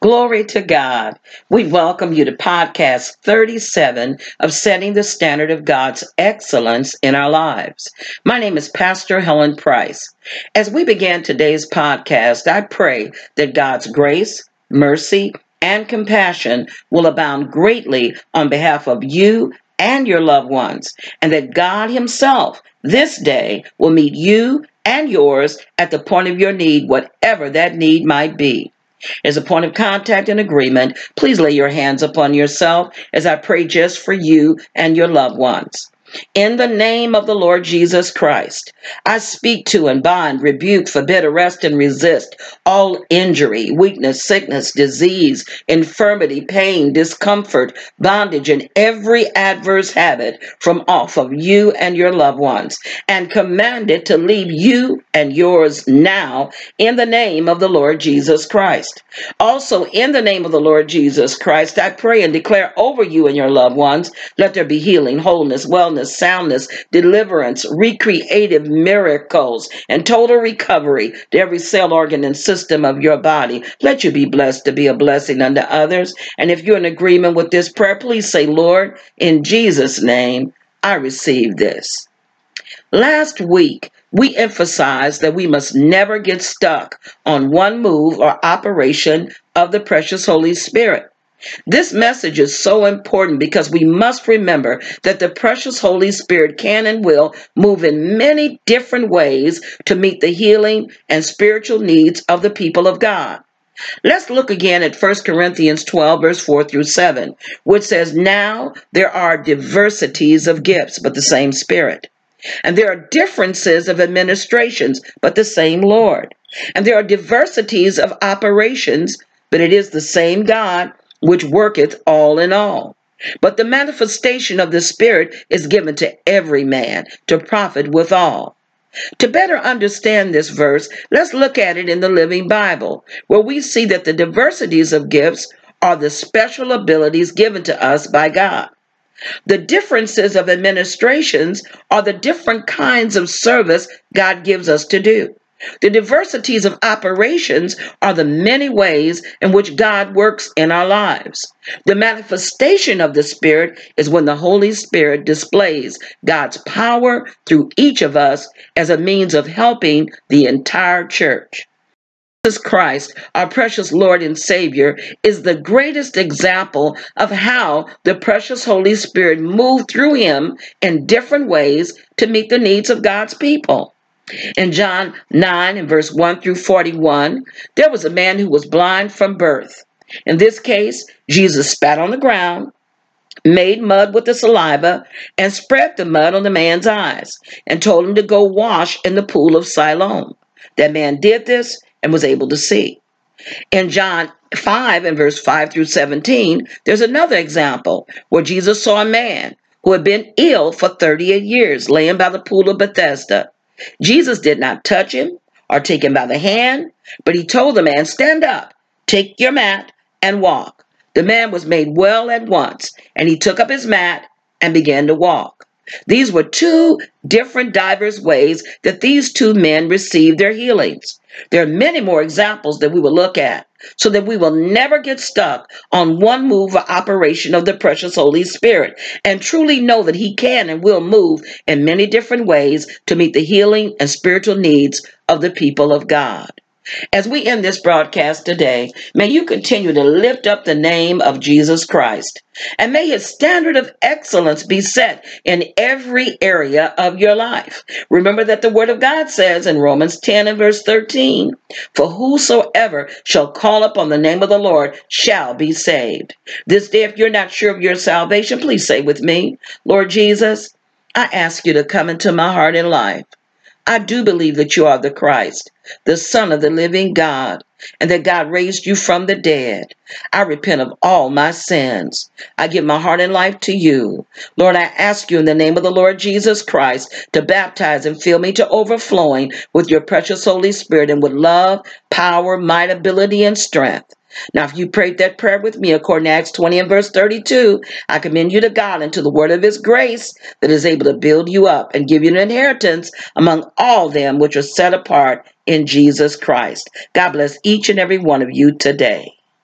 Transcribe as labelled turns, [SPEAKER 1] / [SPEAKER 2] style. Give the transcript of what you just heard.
[SPEAKER 1] Glory to God. We welcome you to podcast 37 of Setting the Standard of God's Excellence in Our Lives. My name is Pastor Helen Price. As we begin today's podcast, I pray that God's grace, mercy, and compassion will abound greatly on behalf of you and your loved ones, and that God Himself this day will meet you and yours at the point of your need, whatever that need might be. As a point of contact and agreement, please lay your hands upon yourself as I pray just for you and your loved ones. In the name of the Lord Jesus Christ, I speak to and bind, rebuke, forbid, arrest, and resist all injury, weakness, sickness, disease, infirmity, pain, discomfort, bondage, and every adverse habit from off of you and your loved ones, and command it to leave you and yours now in the name of the Lord Jesus Christ. Also, in the name of the Lord Jesus Christ, I pray and declare over you and your loved ones, let there be healing, wholeness, wellness, soundness, deliverance, recreative miracles, and total recovery to every cell, organ, and system of your body. Let you be blessed to be a blessing unto others. And if you're in agreement with this prayer, please say, Lord, in Jesus' name, I receive this. Last week, we emphasized that we must never get stuck on one move or operation of the precious Holy Spirit. This message is so important because we must remember that the precious Holy Spirit can and will move in many different ways to meet the healing and spiritual needs of the people of God. Let's look again at 1 Corinthians 12, verse 4 through 7, which says, Now there are diversities of gifts, but the same Spirit. And there are differences of administrations, but the same Lord. And there are diversities of operations, but it is the same God which worketh all in all. But the manifestation of the Spirit is given to every man to profit withal. To better understand this verse, let's look at it in the Living Bible, where we see that the diversities of gifts are the special abilities given to us by God. The differences of administrations are the different kinds of service God gives us to do. The diversities of operations are the many ways in which God works in our lives. The manifestation of the Spirit is when the Holy Spirit displays God's power through each of us as a means of helping the entire church. Jesus Christ, our precious Lord and Savior, is the greatest example of how the precious Holy Spirit moved through him in different ways to meet the needs of God's people. In John 9 and verse 1 through 41, there was a man who was blind from birth. In this case, Jesus spat on the ground, made mud with the saliva, and spread the mud on the man's eyes, and told him to go wash in the pool of Siloam. That man did this and was able to see. In John 5 and verse 5 through 17, there's another example where Jesus saw a man who had been ill for 38 years, laying by the pool of Bethesda. Jesus did not touch him or take him by the hand, but he told the man, Stand up, take your mat, and walk. The man was made well at once, and he took up his mat and began to walk. These were two different diverse ways that these two men received their healings. There are many more examples that we will look at so that we will never get stuck on one move or operation of the precious Holy Spirit and truly know that He can and will move in many different ways to meet the healing and spiritual needs of the people of God. As we end this broadcast today, may you continue to lift up the name of Jesus Christ, and may His standard of excellence be set in every area of your life. Remember that the Word of God says in Romans 10 and verse 13, For whosoever shall call upon the name of the Lord shall be saved. This day, if you're not sure of your salvation, please say with me, Lord Jesus, I ask you to come into my heart and life. I do believe that you are the Christ, the Son of the living God, and that God raised you from the dead. I repent of all my sins. I give my heart and life to you. Lord, I ask you in the name of the Lord Jesus Christ to baptize and fill me to overflowing with your precious Holy Spirit and with love, power, might, ability, and strength. Now, if you prayed that prayer with me according to Acts 20 and verse 32, I commend you to God and to the word of His grace that is able to build you up and give you an inheritance among all them which are set apart in Jesus Christ. God bless each and every one of you today.